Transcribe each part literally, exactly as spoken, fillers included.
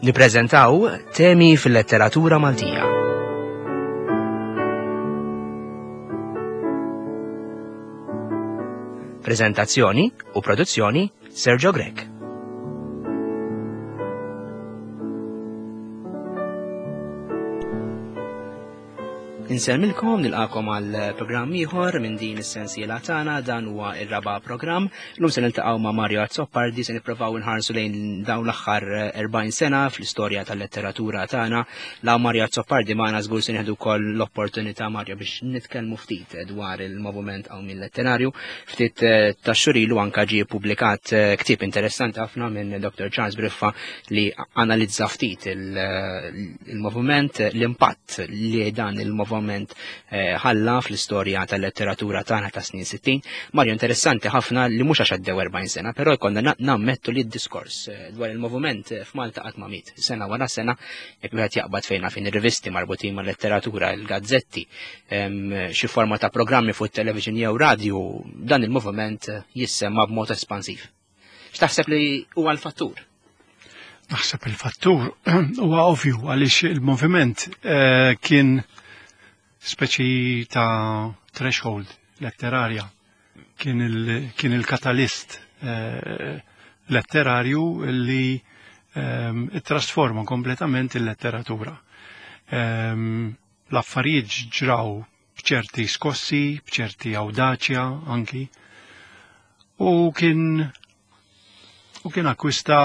Nippreżentaw temi fil-letteratura Maltija. Preżentazzjoni u produzzjoni Sergio Grek. Insemmilkom nilqakom għal programm ieħor minn din is-sensiela tagħna dan huwa r-raba' programm. Llum se niltaqgħu ma' Mario Azzoppardi se nippruvaw inħarsu lejn dawn l-aħħar erbgħin sena fl-istorja tal-letteratura tagħna. La Mario Azzoppardi magħna żgur se nieħdu wkoll l-opportunità Mario biex nitkellmu ftit dwar il-moviment Awmin letterarju. Ftit tax-xhur ilu anke ġie ppubblikat ktieb interessanti ħafna minn Doctor Charles Briffa li analizza ftit il-moviment, l-impatt li dan il-moviment ħalla fl-istorja tal-letteratura tagħna ta' snin sittin. Mario interessanti ħafna li mhux għax għaddew erbgħin sena, però jkollna nammettu li d-diskors dwar il-moviment f'Malta qatt ma miet. Sena wara sena jekk wieħed jaqbad fejna fin ir-rivisti marbutin mal-letteratura, il-gazzetti, xi forma ta' programmi fuq it-television jew radju, dan il-moviment jissemma b'mod espansiv. X'taħseb li huwa l-fattur? Naħseb il-fattur huwa ovvju għaliex il-moviment kien speċi ta' threshold letterarja kien il-katalist letterarju li trasforma kompletament il-letteratura. L-affarijiet ġraw b'ċerti skossi, b'ċerti awdaċja anki, u kien u kien akkwista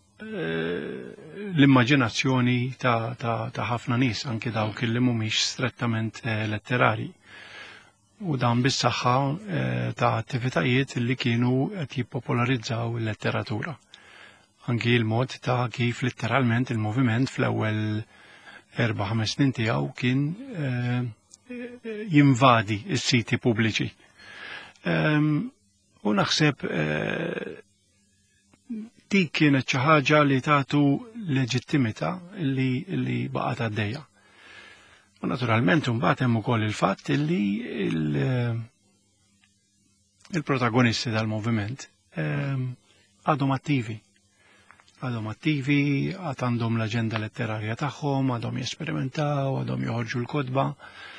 l-immaġinazzjoni ta' ħafna nies anke dawk li mhumiex strettament letterari. U dan bis-saħħa ta' attivitajiet li kienu qed jippopolarizzaw il-letteratura. Anki l-mod ta' kif letteralment il-moviment fl-ewwel erba' ħames snin tiegħu kien jinvadi s-siti pubbliċi. U naħseb dik kienet xi ħaġa li tagħtu leġittimità li li baqgħet għaddejja. U naturalment imbagħad hemm ukoll il-fatt li il-protagonisti tal-moviment għadhom attivi. Għadhom attivi, għad għandhom l-aġenda letterarja tagħhom, għadhom jesperimentaw, għadhom joħorġu l-kotba.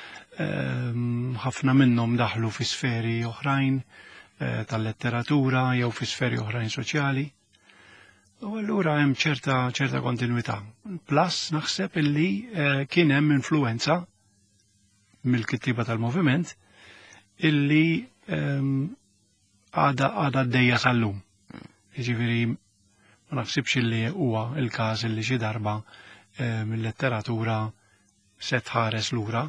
Ħafna minnhom daħlu fi sferi oħrajn tal-letteratura jew fi sferi oħrajn soċjali. U allura hemm ċerta ċerta kontinwità. Plus naħseb illi kien hemm influenza mill-kittiba tal-moviment illi għada għada għaddejja sal-lum. Jiġifieri ma naħsibx illi huwa l-każ illi xi darba mill-letteratura se tħares lura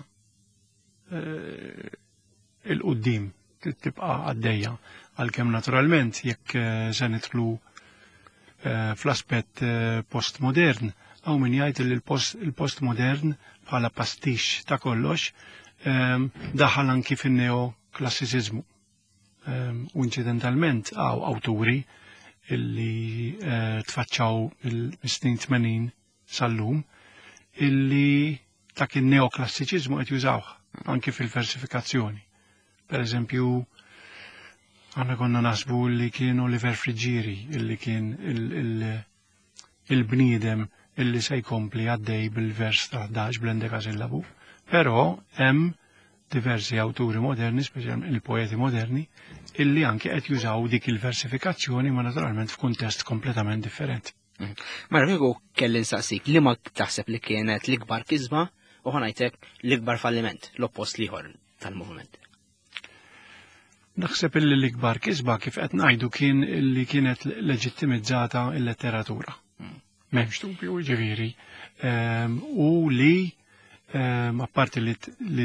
il-qudiem tibqa' għaddejja għalkemm naturalment jekk se nidħlu fl-aspett postmodern, għaw min jgħid li l-postmodern bħala pastix ta' kollox daħal anki fin-neoklassiċiżmu. U incidentalment għaw awturi illi tfaċċaw il-snin tmenin sal-lum illi dak in-neoklassiċiżmu qed jużawh anki fil-versifikazzjoni. Per eżempju, għanna konna nasbu li kien Oliver Frigieri, illi kien il-bniedem illi se jkompli għaddej bil-vers ta' ħdax bl-endeka sillabu. Però hemm diversi awturi moderni, speċjalment il-poeti moderni, illi anke qed jużaw dik il-versifikazzjoni ma naturalment f'kuntest kompletament differenti. Mara kieku kelli nsaqsik li ma taħseb li kienet l-ikbar kisba u ħanajtek l-ikbar falliment, l-oppost liħor tal-moviment. Naħseb illi l-ikbar kisba kif qed ngħidu kien li kienet leġittimizzata l-letteratura. M'hemmx dubju ġifieri. U li apparti li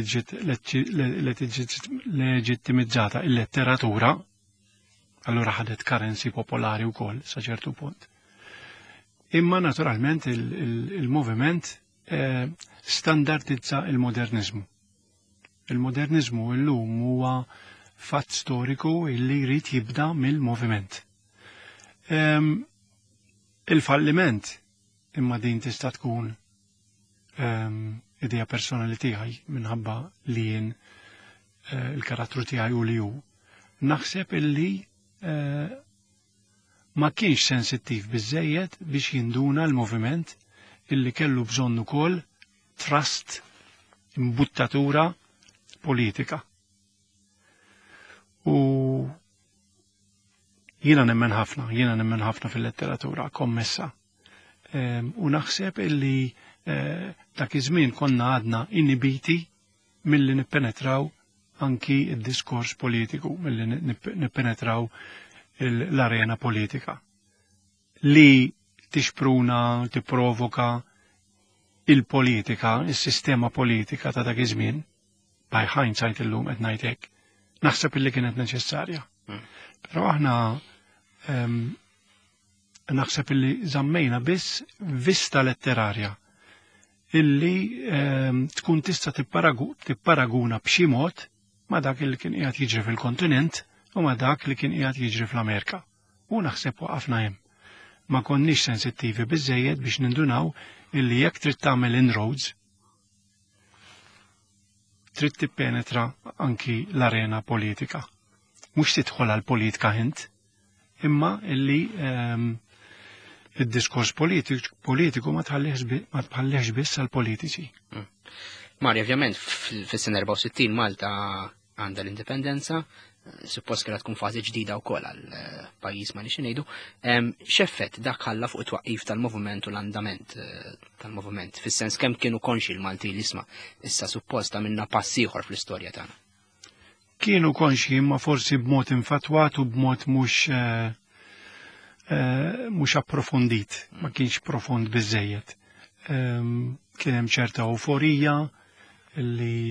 leġittimizzata l-letteratura, allura ħadet karensi popolari wkoll sa ċertu punt. Imma naturalment il-moviment standardizza il-modernizmu. Il-modernizmu llum huwa fatt storiku illi jrid jibda mill-moviment. Il-falliment imma din tista' tkun idea personali tiegħi minħabba li jien il-karattru tiegħi u li hu. Naħseb illi ma kienx sensittiv biżżejjed biex jinduna l-moviment illi kellu bżonn ukoll trust, imbuttatura politika. U jiena nemmen ħafna, jiena nemmen ħafna fil-letteratura kommessa. U naħseb illi dak iż-żmien konna għadna inibiti milli nippenetraw anki id-diskors politiku, milli nippenetraw l-arena politika. Li tixpruna, tipprovoka il-politika, il-sistema politika ta' dak iż-żmien, by hindsight illum qed ngħid hekk, naħseb illi kienet neċessarja. Però aħna naħseb illi żammejna biss vista letterarja illi tkun tista' tipparaguna b'xi mod ma' dak li kien qiegħed jiġri fil-kontinent u ma' dak li kien qiegħed jiġri fl-Amerika. U naħseb waqafna hemm. Ma konniex sensittivi biżejjed biex nindunaw illi jekk trid tagħmel inroads trid tippenetra anki l-arena politika. Mhux tidħol għall-politika int, imma illi id-diskors politiku ma tħallihx biss għall-politiċi. Marja, ovvjament, fis-sena erba' u sittin Malta għandha l-indipendenza, suppost kienet tkun fażi ġdida wkoll għall-pajjiż ma nix ngħidu. X'effett dak ħalla fuq it-twaqqif tal-moviment u l-andament tal-moviment, fis-sens kemm kienu konxi l-Malti li isma' issa suppost għamilna pass ieħor fl-istorja tagħna. Kienu konxi imma forsi b'mod infatwat u b'mod mhux mhux approfondit, ma kienx profond biżejjed. Kien hemm ċerta euforija li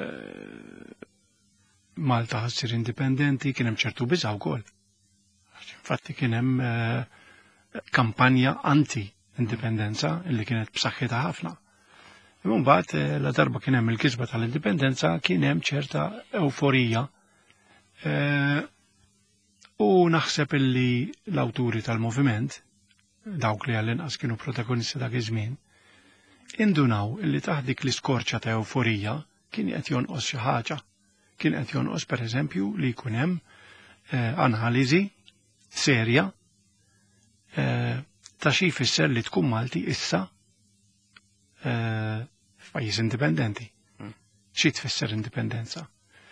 Malta ħassir indipendenti, kien hemm ċertu biża' wkoll. Infatti kien hemm kampanja anti-indipendenza li kienet b'saħħitha ħafna. Imma mbagħad la darba kien hemm il-kisba tal-indipendenza kien hemm ċerta euforija u naħseb illi l-awturi tal-moviment, dawk li għall-inqas kienu protagonisti dak iż-żmien, indunaw illi taħt dik l-iskorċa ta' euforija kien qed jonqos xi ħaġa. Kien qed jonqos pereżempju li jkun hemm analiżi serja ta' xi jfisser li tkun Malti issa f'pajjiż indipendenti. Xi tfisser indipendenza?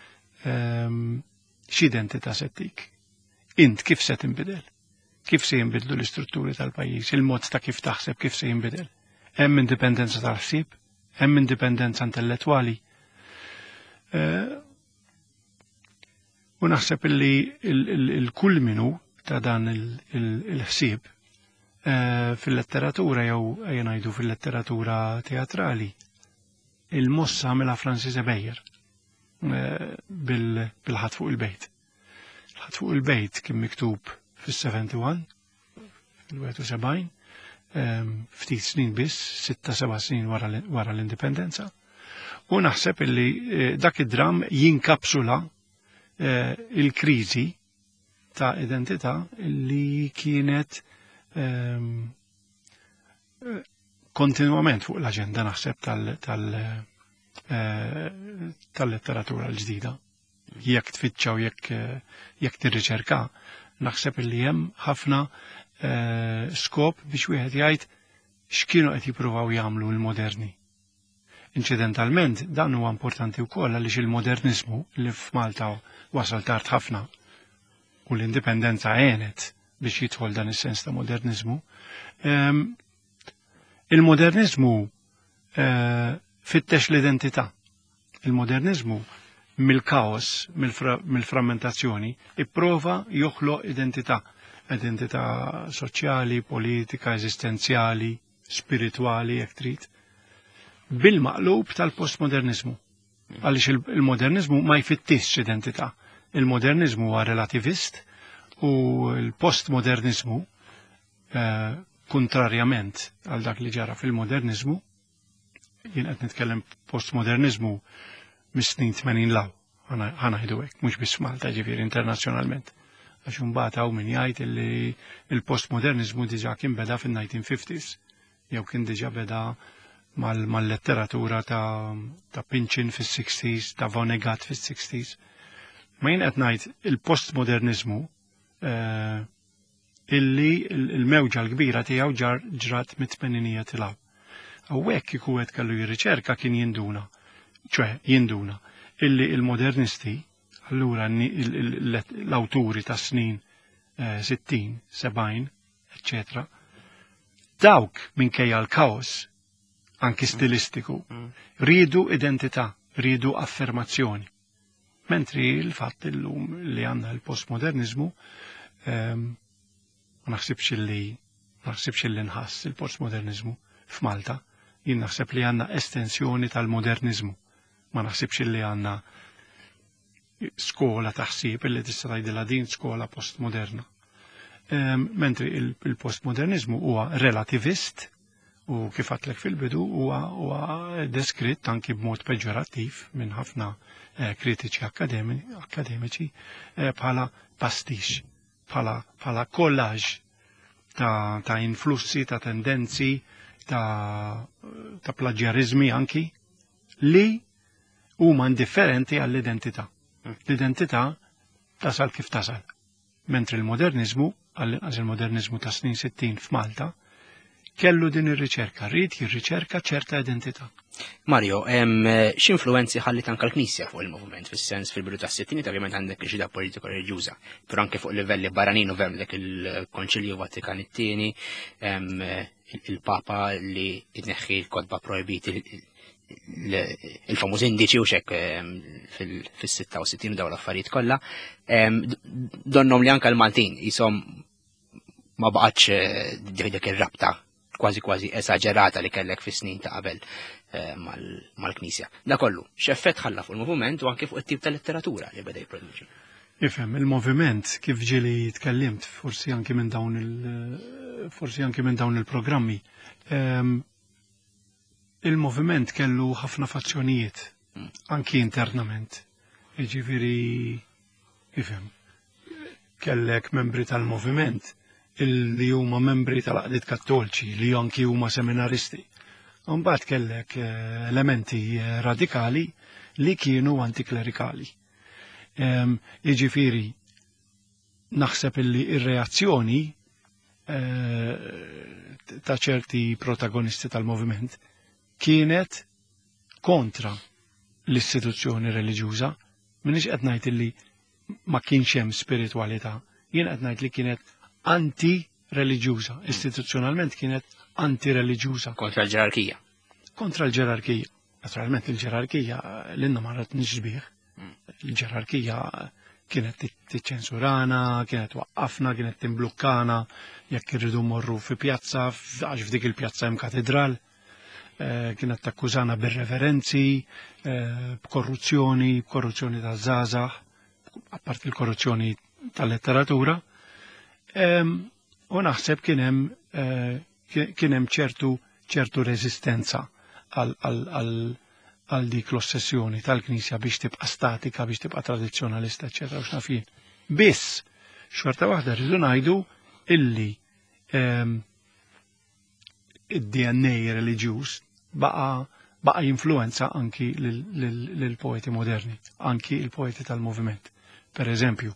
X'identità se tik? Int kif se tinbidel? Kif se jinbidlu l-istrutturi tal-pajjiż? Il-mod ta' kif taħseb kif se jinbidel? Hemm indipendenza tal-ħsieb? Hemm indipendenza intellettwali? U naħseb illi il-kull minu ta' dan il-ħsieb fil-letteratura jew ejja ngħidu fil-letteratura teatrali il-mossa għamilha Francis Bejjer bil-ħadd fuq il-bejt. Il-ħadd fuq il-bejt kien miktub fis-seventy-one, fil-wieħed u sebgħin, ftit snin biss, sitta seba' snin wara l-indipendenza. U naħseb illi dak id-dram jinkapsula il-kriżi ta' identità li kienet kontinwament fuq l-aġenda naħseb tal-letteratura l-ġdida. Jekk tfittxa u jekk tirriċerka, naħseb illi hemm ħafna skop biex wieħed jgħid x'kienu qed jippruvaw jagħmlu l-moderni. Incidentalment dan huwa importanti wkoll għaliex il-modernizmu li f'Malta wasal tard ħafna u l-indipendenza għenet biex jidħol dan is-sens ta' modernizmu. Il-modernizmu fittex l-identità. Il-modernizmu mill-kaos, mill-frammentazzjoni, ipprova joħloq identità. Identità soċjali, politika, eżistenzjali, spiritwali, jekk trid. Bil-maqlub tal-postmodernizmu. Għaliex il-modernizmu ma jfittix identità. Il-modernizmu huwa relativist u l-postmodernizmu, kontrarjament għal dak li ġara fil-modernizmu, jien qed nitkellem postmodernizmu mis-snin tmenin law, ħanajdu hekk, mhux biss Malta ġifieri internazzjonalment. Għax imbagħad hawn min jgħid li l-postmodernizmu diġà kien beda fin-nineteen fifties, jew kien diġà beda mal-letteratura ta' Pynchon fis-sixties, ta' Vonnegut fis-sixties. Ma jien qed ngħid il-postmodernizmu illi il-mewġa l-kbira tiegħu ġrat mit-tmeninijiet ilgħu. Hawnhekk kieku qed kellu jirriċerka kien jinduna, ċe jinduna illi il-modernisti, allura l-awturi ta' snin sittin, sebgħin, eccetera, dawk minkejja l-kaos, anki stilistiku, ridu identità, ridu affermazzjoni. Mentri l-fatt illum li għandna l-postmodernizmu ma naħsibx li naħsibx li nħass il-postmodernizmu f'Malta, jien naħseb li għandna estensjoni tal-modernizmu. Ma naħsibx li għandna skola taħsib li tista' tgħidilha din skola postmoderna. Mentri il-postmodernizmu huwa relativist u kif għatlek fil-bidu huwa deskritt anki b'mod peġorattiv minn ħafna kritiċi akademiċi bħala pastix, bħala kollaġ ta' influssi, ta' tendenzi, ta' plaġjarizmi anki li huma indifferenti għall-identità. L-identità tasal kif tasal. Mentri l-modernizmu, għal-modernizmu ta' snin sittin f'Malta, kellu din ir-riċerka, rrid jirriċerka ċerta identità. Mario, x'influenzi ħallit anke l-Knisja fuq il-moviment fis-sens fil-bidu tas-sittini, ovvjament għandek xi politika reliġjuża, però anke fuq livelli barranin u veru dak il-Konċilju Vatikan it-tieni, il-Papa li jitneħħi l-kodba projbiti il-famuż indiċi u xek fil-sitta u sittin daw l-affarijiet kollha, donnom li anke l-Maltin jisom ma baqgħetx dik ir-rabta kważi kważi esaġerata li kellek fis-snin ta' qabel mal-Knisja. Da kollu, x'effett ħalla fuq il-moviment u anke fuq it-tip ta' letteratura li beda jipproduċi. Ifhem, il-moviment kif ġieli tkellimt forsi anke minn dawn il forsi anke minn dawn il-programmi. Il-moviment kellu ħafna fazzjonijiet, anki internament. Jiġifieri, ifhem, kellek membri tal-moviment illi huma membri tal-Aqdiet Kattoliċi li anki huma seminaristi. Mbagħad kellek elementi radikali li kienu antiklerikali. Jiġifieri naħseb illi ir-reazzjoni ta' ċerti protagonisti tal-moviment kienet kontra l-istituzzjoni reliġjuża, minix qed ngħid illi ma kienx hemm spiritwalità, jien qed ngħid li kienet anti-reliġjuża, istituzzjonalment kienet anti-reliġjuża. Kontra l-ġerarkija. Kontra l-ġerarkija. Naturalment il-ġerarkija l-inna marret nixbih. Il-ġerarkija kienet tiċċensurana, kienet waqqafna, kienet timblukkana, jekk irridu morru fi pjazza, għax f'dik il-pjazza hemm katedral. Kienet takkużana bir-reverenzi, b'korruzzjoni, b'korruzzjoni ta' żgħażagħ, apparti l-korruzzjoni tal-letteratura. U naħseb kien hemm ċertu ċertu reżistenza għal dik l-ossessjoni tal-Knisja biex tibqa' statika, biex tibqa' tradizzjonalista, eċetera, u x'nafin. Biss xorta waħda rridu ngħidu illi id-D N A reliġjuż baqa baqa jinfluenza anki lil poeti moderni, anki il-poeti tal-moviment. Per eżempju,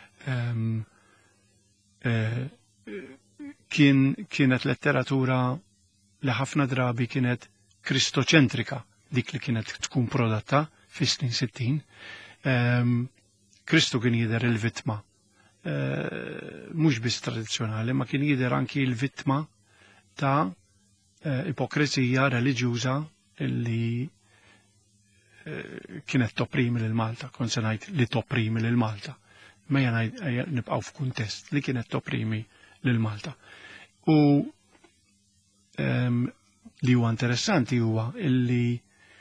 kienet letteratura li ħafna drabi kienet kristoċentrika, dik li kienet tkun prodotta fis-snin sittin. Kristu kien jidher il-vittma, mhux biss tradizzjonali, ma kien jidher anki il-vittma ta' ipokrizija reliġjuża li kienet topprimi lil Malta, kon se ngħid li topprimi lil Malta. Mejja nibqgħu f'kuntest li kienet topprimi lil Malta. U li huwa interessanti huwa illi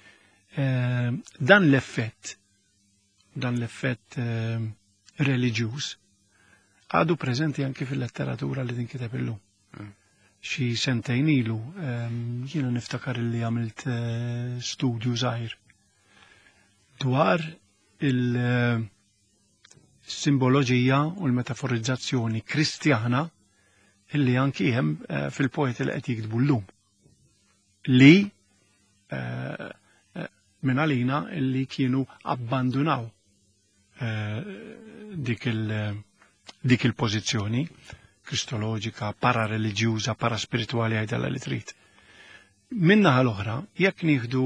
dan l-effett dan l-effett reliġjuż għadu preżenti anke fil-letteratura li tinkiteb illum. Xi sentejn ilu jiena niftakar li għamilt studju żgħir dwar il-simboloġija u l-metaforizzazzjoni kristjana illi anki hemm fil-poeti li qed jiktbu llum. Li minn għalina illi kienu abbandunaw dik il-pożizzjoni kristoloġika, parareliġjuża, paraspirituali għajdalla li trid. minnaħa l-oħra, jekk nieħdu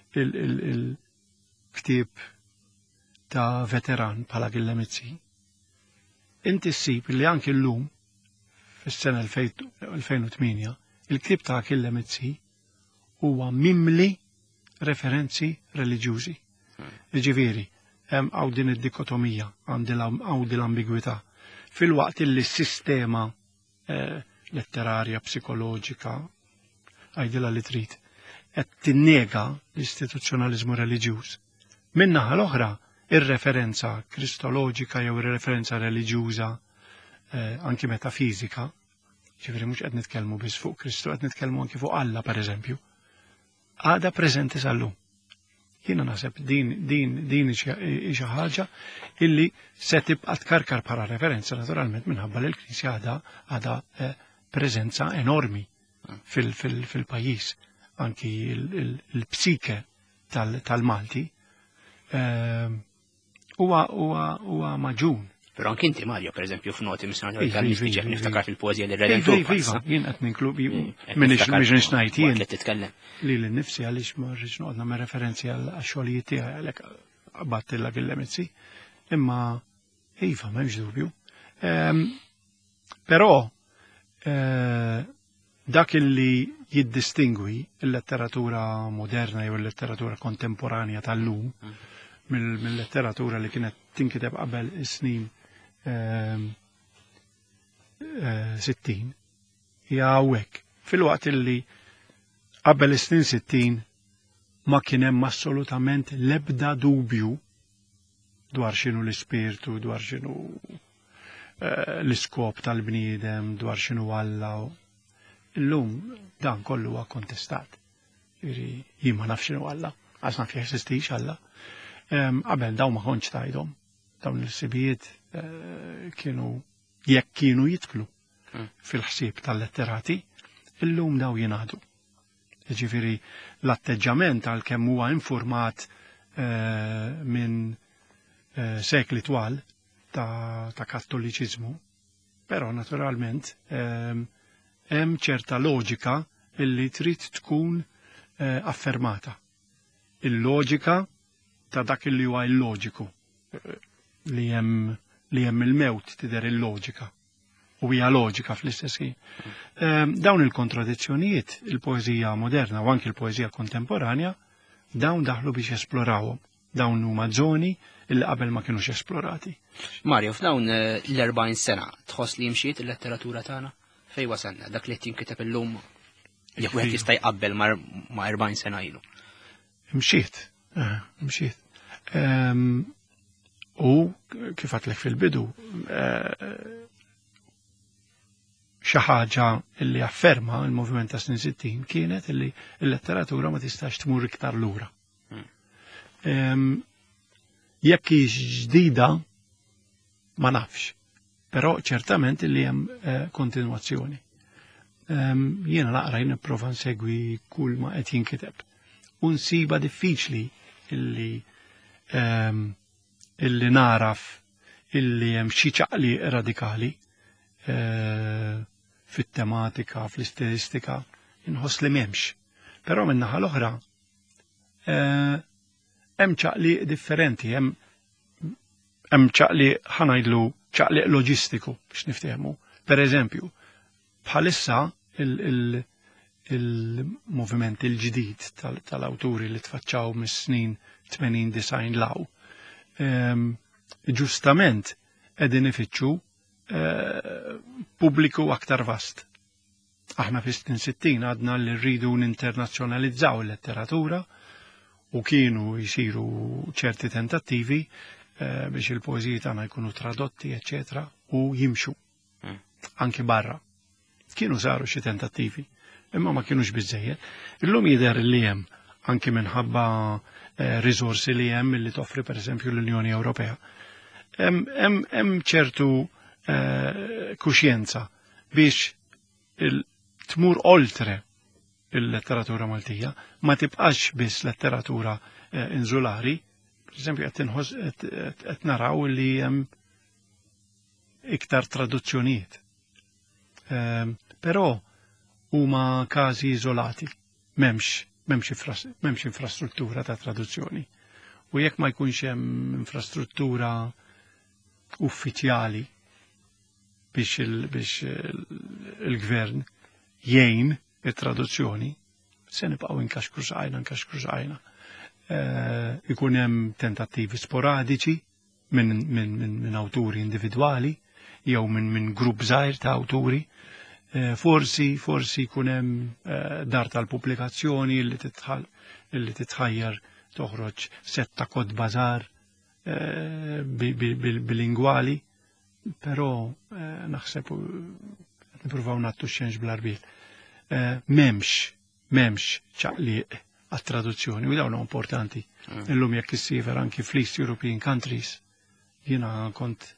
il-ktieb ta' veteran bħala Gillemizzi, inti ssib li anke llum fis-sena elfejn u tminja il-ktieb ta' Gillemizzi huwa mimli referenzi reliġjużi. Jiġifieri, hemm hawn din id-dikotomija, hawn din l-ambigwità. Fil-waqt li s-sistema letterarja, psikoloġika, għajdilha li trid, qed tinnega l-istituzzjonaliżmu reliġjuż. Min-naħa l-oħra, ir-referenza kristoloġika jew ir-referenza reliġjuża anki metafizika, ġifieri mhux qed nitkellmu biss fuq Kristu, qed nitkellmu anki fuq Alla pereżempju, għadha preżenti sal-lum. Jiena naħseb din din din xi ħaġa illi se tibqa' tkarkar bħala referenza naturalment minħabba li l-Knisja għadha għadha preżenza enormi fil-pajjiż. Anki l-psike tal-Malti huwa maġun. Però anke inti Mario, pereżempju f'noti missionarji tal-mistiġi niftakar fil-poeżija li redentur. Iva, jien qed ninklubi m'iniex ngħid jien li titkellem. Li l-nifsi għaliex ma rridx noqgħod nagħmel referenzi għal xogħlijiet tiegħi għalhekk qabattilla Gillemizzi, imma iva m'hemmx dubju. Però dak illi jiddistingwi l-letteratura moderna jew l-letteratura kontemporanja tal-lum mill-letteratura li kienet tinkiteb qabel is-snin sittin hija hawnhekk. Fil-waqt illi qabel is-snin sittin ma kien hemm assolutament l-ebda dubju dwar x'inhu l-ispirtu, dwar x'inhu l-iskop tal-bniedem, dwar x'inhu Alla. Illum dan kollu huwa kontestat. Jien ma nafx x'inhu Alla, għax naf jeżistix Alla. Qabel dawn ma kontx tgħidhom. Dawn il-sibijiet kienu jekk kienu jidħlu fil-ħsieb tal-letterati, illum daw jingħadu. Jiġifieri l-atteġġament għalkemm huwa infurmat minn sekli twal ta' kattoliċiżmu, però naturalment hemm ċerta loġika illi trid tkun affermata. Il-loġika ta' dak li huwa illoġiku li hemm li hemm il-mewt tidher il-loġika u hija loġika fl-istess ħin. Dawn il-kontradizzjonijiet il-poeżija moderna u anke il-poeżija kontemporanja dawn daħlu biex esplorawhom. Dawn huma żoni li qabel ma kinux esplorati. Mario, f'dawn l-erbgħin sena tħoss li mxiet il-letteratura tagħna? Fejn wasalna dak li tinkiteb illum jekk wieħed jista' jqabbel ma' erbgħin sena ilu. Mxiet, mxiet. U kif għatlek fil-bidu, xi ħaġa li afferma il-moviment ta' snin sittin kienet li l-letteratura ma tistax tmur iktar lura. Jekk hix ġdida ma nafx, però ċertament li hemm kontinwazzjoni. Jiena naqra nipprova nsegwi kull ma qed jinkiteb. U nsiba diffiċli illi illi naraf illi hemm xi ċaqli radikali fit-tematika, fl-istilistika, inħoss li m'hemmx. Però min-naħa l-oħra hemm ċaqli differenti, hemm ċaqli ħanajdlu ċaqli loġistiku biex niftehmu. Pereżempju, bħalissa il-moviment il-ġdid tal-awturi li tfaċċaw mis-snin tmenin design law, ġustament qegħdin ifittxu pubbliku aktar vast. Aħna fis-snin sittin għadna li rridu ninternazzjonalizzaw il-letteratura u kienu jsiru ċerti tentattivi biex il-poeżiji tagħna jkunu tradotti, eċetera, u jimxu anke barra. Kienu saru xi tentattivi, imma ma kienux biżżejjed. Illum jidher li hemm anke minħabba riżorsi li hemm li toffri pereżempju l-Unjoni Ewropea. Hemm ċertu kuxjenza biex tmur oltre il-letteratura Maltija, ma tibqax biss letteratura inżulari, pereżempju qed naraw li hemm iktar traduzzjonijiet. Però huma każi iżolati. m'hemmx m'hemmx infrastruttura ta' traduzzjoni. U jekk ma jkunx hemm infrastruttura uffiċjali biex il-gvern jgħin it-traduzzjoni, se nibqgħu inkaxkru xaqajna, nkaxkru xaqajna. Ikun hemm tentattivi sporadiċi minn awturi individwali jew minn grupp żgħir ta' awturi. Forsi, forsi jkun hemm dar tal-pubblikazzjoni li titħajjar toħroġ setta kod bażar bilingwali, però naħseb nippruvaw nagħtu x-xenx bl-arbil. M'hemmx, m'hemmx ċaqliq għat-traduzzjoni, u dawn importanti. Illum jekk issiever anki fl-East European countries, jiena kont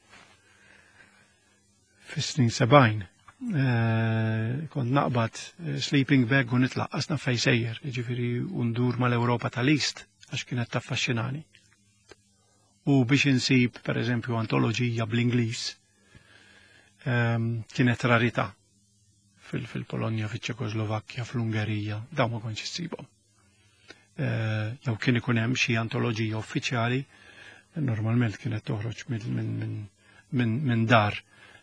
fis-snin sebgħin, kont naqbad sleeping bag u nitlaqqasna fejn sejjer, jiġifieri undur mal-Ewropa tal-East għax kienet taffaxxinani. U biex insib, pereżempju, antoloġija bl-Ingliż kienet rarità fil-Polonja, fiċ-Ċekoslovakkja, fl-Ungerija, dawn ma kontx issibhom. Jew kien ikun hemm xi antoloġija uffiċjali, normalment kienet toħroġ minn dar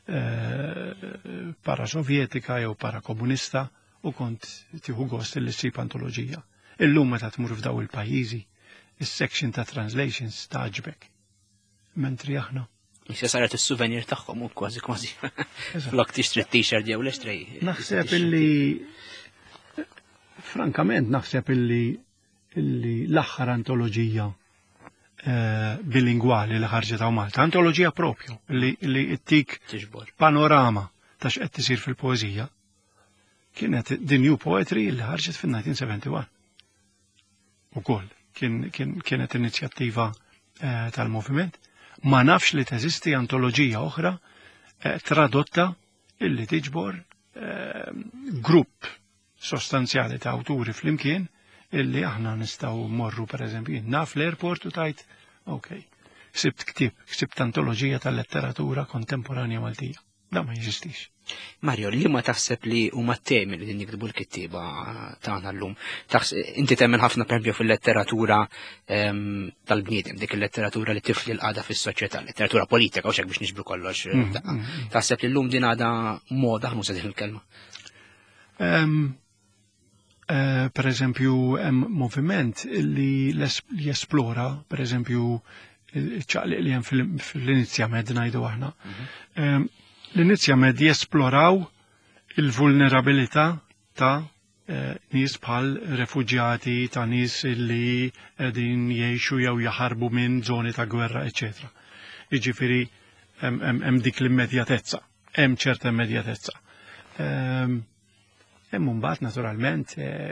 para-sovjetika jew para-komunista u kont tieħu gost li ssib antoloġija. Illum meta tmur f'daw il-pajjiżi, is-section ta' translations taġbek. Mentri aħna. Issa saret is-souvenir tagħhom u kważi kważi. Flok tixtri t-t-shirt jew l-ixtrej. Naħseb illi frankament naħseb illi illi l-aħħar antoloġija bilingwali li ħarġet hawn Malta, antoloġija propju li ttik panorama ta' x'qed tisir fil-poeżija, kienet The New Poetry li ħarġet fin-nineteen seventy-one. Ukoll kienet inizjattiva tal-moviment. Ma nafx li teżisti antoloġija oħra tradotta illi tiġbor grupp sostanzjali ta' awturi flimkien illi aħna nistgħu morru pereżempju naf l-airport u tajt, ok, ksibt ktib, ksibt antoloġija tal-letteratura kontemporanja Maltija. Da ma jeżistix. Mario, li ma taħseb li huma t-temi li din jikdbu l-kittiba tagħna llum. Inti temmen ħafna prempju fil-letteratura tal-bniedem, dik il-letteratura li tifli l-qada fis-soċjetà, letteratura politika u xek biex niġbru kollox. Taħseb li llum din għada moda ħnusa dik il-kelma. Per eżempju, hemm moviment li jesplora, per eżempju, ċaqliq li hemm fil-inizja med ngħidu aħna. L-inizja med jesploraw il-vulnerabilità ta' nies bħal refuġjati, ta' nies li qegħdin jgħixu jew jaħarbu minn żoni ta' gwerra, eċetera. Jiġifieri hemm dik l-immedjatezza, hemm ċerta immedjatezza. Hemm imbagħad naturalment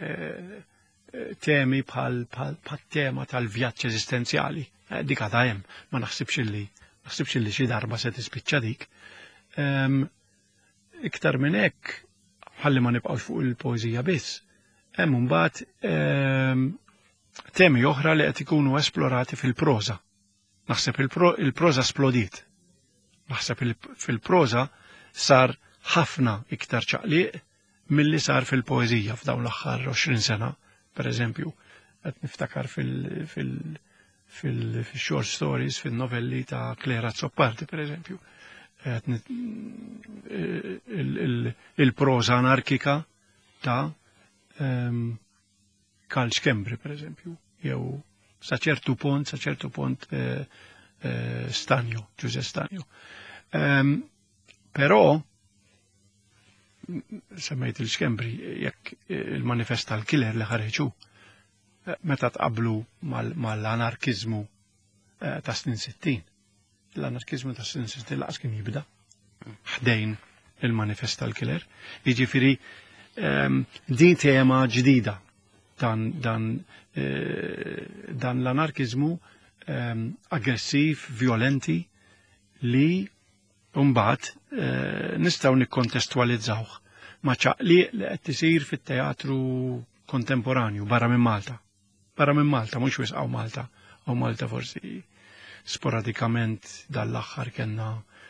temi bħal tema tal-vjaġġ eżistenzjali. Dik għadha hemm, ma naħsibx illi naħsibx illi xi darba se tispiċċa dik. Iktar minn hekk, ħalli ma nibqgħux fuq il-poeżija biss, hemm imbagħad temi oħra li qed ikunu esplorati fil-proża. Naħseb il-proża splodiet. Naħseb fil-proża sar ħafna iktar ċaqliq milli sar fil-poeżija f'dawn l-aħħar għoxrin sena, pereżempju, qed niftakar fil-short stories, fil-novelli ta' Clara Zoppardi, pereżempju. Il-proża anarkika ta' Karl Schembri, pereżempju, jew sa ċertu punt, sa ċertu punt Stanjo, Giuseppe Stanjo. Però semmejt il-Schembri jekk il-manifest tal-killer li ħareġu meta tqablu mal-anarkizmu ta' snin sittin. L-anarkizmu ta' snin sittin laqas kien jibda ħdejn il-manifest tal-killer. Jiġifieri din tema ġdida dan l-anarkizmu aggressiv, violenti li mbagħad nistgħu nikkontestualizzawh ma' ċaqliq li qed isir fit-teatru kontemporanju barra minn Malta. Barra minn Malta, mhux wisq hawn Malta, hawn Malta forsi sporadikament dal-aħħar kellna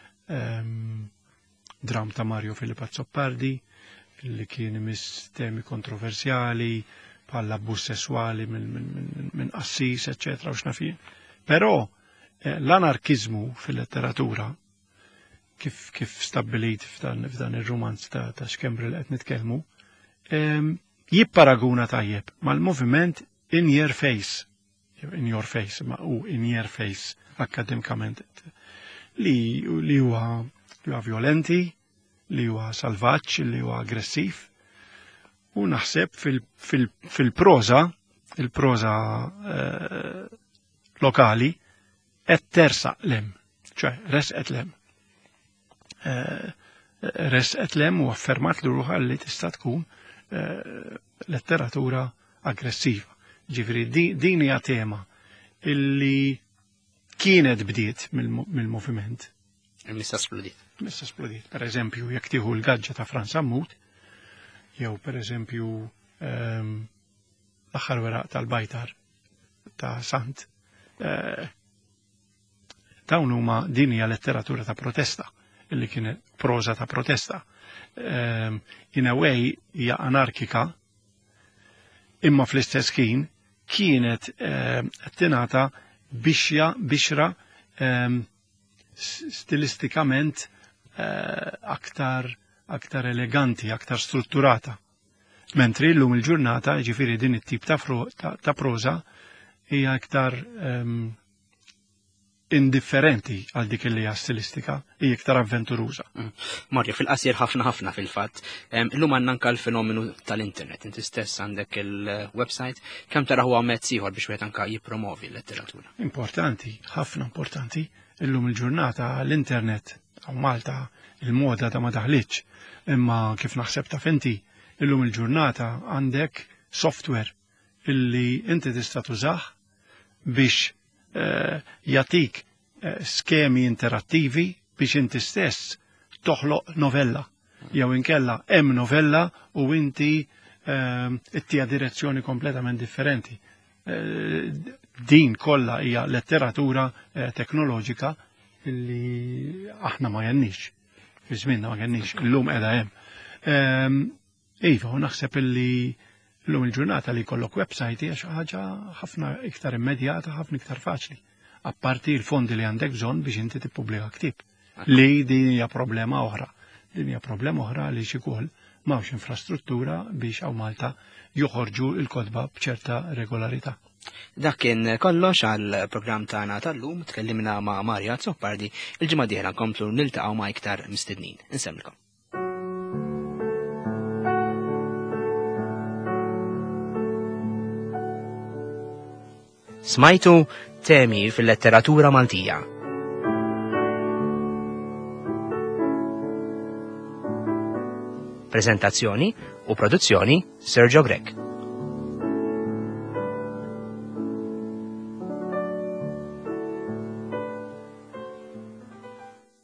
dram ta' Mario Filippa Zoppardi li kien imiss temi kontroversjali bħal abbuż sessuali minn min, min, min qassis, eċetera, u x'nafin. Però eh, l-anarkizmu fil-letteratura kif kif stabbilit f'dan f'dan ir-romanz ta' ta' Xkembri li qed nitkellmu, eh, jipparaguna tajjeb mal-moviment in your face, in your face, ma u in your face akademikament li li huwa li huwa violenti, li huwa salvaġġ, li huwa aggressiv. U naħseb fil-proza, il-proza eh, lokali, qed tersaq lem, ċe resqet lem. Eh, resqet lem u affermat li ruħha li tista' tkun eh, letteratura aggressiva. Ġifri, din hija tema illi kienet bdiet mill-moviment. Missa splodit. Missa splodit. Per eżempju, jekk tieħu l-gaġġa ta' Franz Ammut, jew per eżempju um, l-aħħar weraq tal-Bajtar ta' Sant, uh, dawn huma din hija letteratura ta' protesta, illi kienet proza ta' protesta. Um, in a way hija anarkika, imma fl-istess ħin kienet uh, tingħata bixja bixra um, stilistikament uh, aktar aktar eleganti, aktar strutturata. Mentri llum il-ġurnata, ġifiri din it-tip ta', ta, ta proza hija aktar um, indifferenti għal dik li hija stilistika, hija iktar avventuruża. Marja, fil-qasir ħafna ħafna fil-fatt. Illum għandna anke l-fenomenu tal-internet. Inti stess għandek il-website, kemm tara huwa mezz ieħor biex wieħed anke jippromovi l-letteratura. Importanti, ħafna importanti. Illum il-ġurnata l-internet għaw Malta il-moda ta' ma daħlitx, imma kif naħseb ta' finti, illum il-ġurnata għandek software illi inti tista' tużah biex Uh, jatik uh, skemi interattivi biex inti stess toħloq novella. Jew inkella hemm novella u inti uh, ittija direzzjoni kompletament differenti. Uh, din kollha hija letteratura uh, teknoloġika illi aħna ma jennix. Fi żmienna ma jennix, illum qiegħda hemm. Um, iva, u naħseb illi l-lum il-ġurnata li kollok website hija xi ħaġa ħafna iktar immedjata, ħafna iktar faċli. Apparti il-fondi li għandek bżonn biex inti tippubblika ktieb. Li din hija problema oħra. Din hija problema oħra li xi wkoll m'hawnx infrastruttura biex hawn Malta joħorġu l-kotba b'ċerta regolarità. Dak kien kollox għal programm tagħna tal-lum, tkellimna ma' Marja Zoppardi, il-ġimgħa dieħla nkomplu niltaqgħu ma' iktar mistednin. Insemmilkom. Smajtu temi fil-letteratura Maltija. Prezentazzjoni u produzzjoni Sergio Grek.